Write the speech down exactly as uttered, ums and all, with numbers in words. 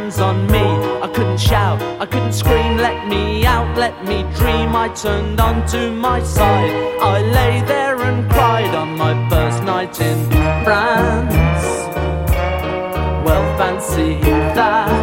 hands on me. I couldn't shout, I couldn't scream, let me out, let me dream. I turned onto my side, I lay there and cried on my first night in France. Well, fancy that.